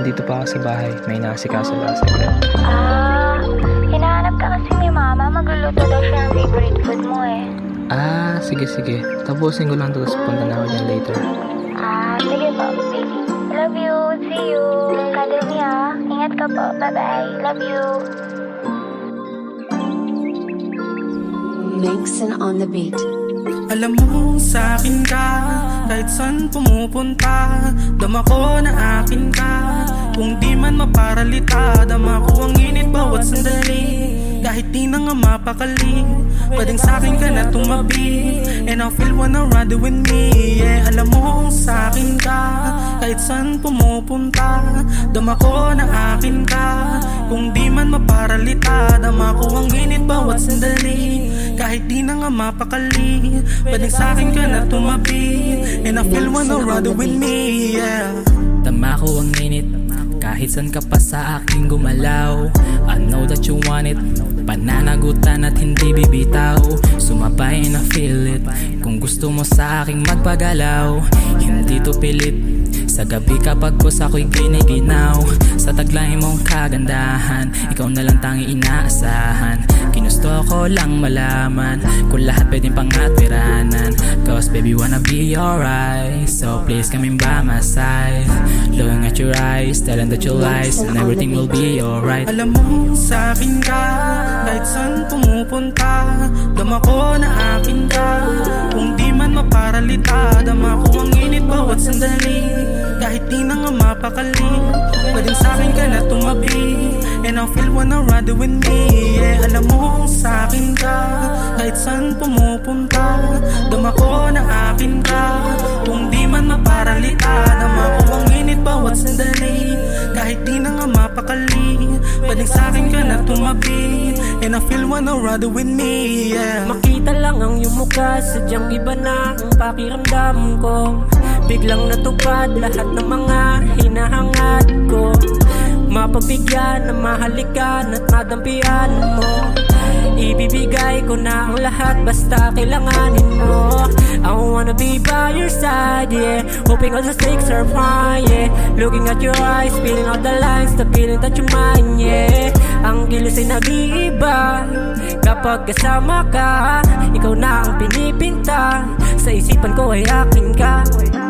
nandito pa ako sa bahay. May inaasikaso lang. Hinahanap ka kasi ni Mama. Magluluto daw siya ng favorite food mo eh. Sige. Tapusin ko lang, tapos punta na ako dyan later. Sige po, baby. Love you. See you. Cuddle me ah. Ingat ka po. Bye-bye. Love you. Mixin on the beat. Alam mo sa'kin ka, kahit saan pumupunta, dama ko na akin ka. Kung di man maparalita, dama ko ang init bawat sandali. Kahit di na nga mapakali, pwedeng sa'kin ka na tumabi. And I feel wanna ride with me, yeah. Alam mo sa'kin ka, kahit saan pumupunta, dama ko na akin ka. Kung di man maparalita, dama ko ang init bawat sandali. Kahit di na nga mapakali, pwedeng sa'kin ka na tumabi. And I feel wanna ride with me, yeah. Dama ko ang init, kahit saan ka pa sa aking gumalaw. I know that you want it, pananagutan at hindi bibitaw. Sumabay and I feel it, kung gusto mo sa aking magpagalaw. Hindi to pilit, sa gabi kapag kus ako'y giniginaw. Sa taglay mong kagandahan, ikaw na lang tangi inaasahan. Ginusto ko lang malaman kung lahat pwedeng pangatwiranan. Cause baby wanna be alright, so please come in by my side. Looking at your eyes, telling that you lies, and everything will be alright. Alam mo sa'kin ka, kahit saan pumupunta, dama ko na akin ka. Kung di man maparalita, dama ko ang init bawat sandali. Kahit di na nga mapakali, pwedeng sa'kin ka na tumabi. And I feel wanna ride with me, yeah. Alam mo sa'kin ka, kahit saan pumupunta, dama ko na akin ka. Kung di man maparalita, dama ko ang init bawat sandali. Kahit di na nga mapakali, pwedeng sa'kin ka na tumabi. And I feel wanna ride with me, yeah. Makita lang ang iyong mukha, sadyang iba na ang pakiramdam ko. Biglang natupad lahat ng mga hinahangad ko. Mapagbigyan na mahalikan at madampian mo. Ibibigay ko na ang lahat basta kailanganin mo. I wanna be by your side, yeah. Hoping all the stakes are fine, yeah. Looking at your eyes, feeling all the lines, the feeling that you're mine, yeah. Ang kilos ay nag-iiba kapag kasama ka. Ikaw na ang pinipinta, sa isipan ko ay akin ka.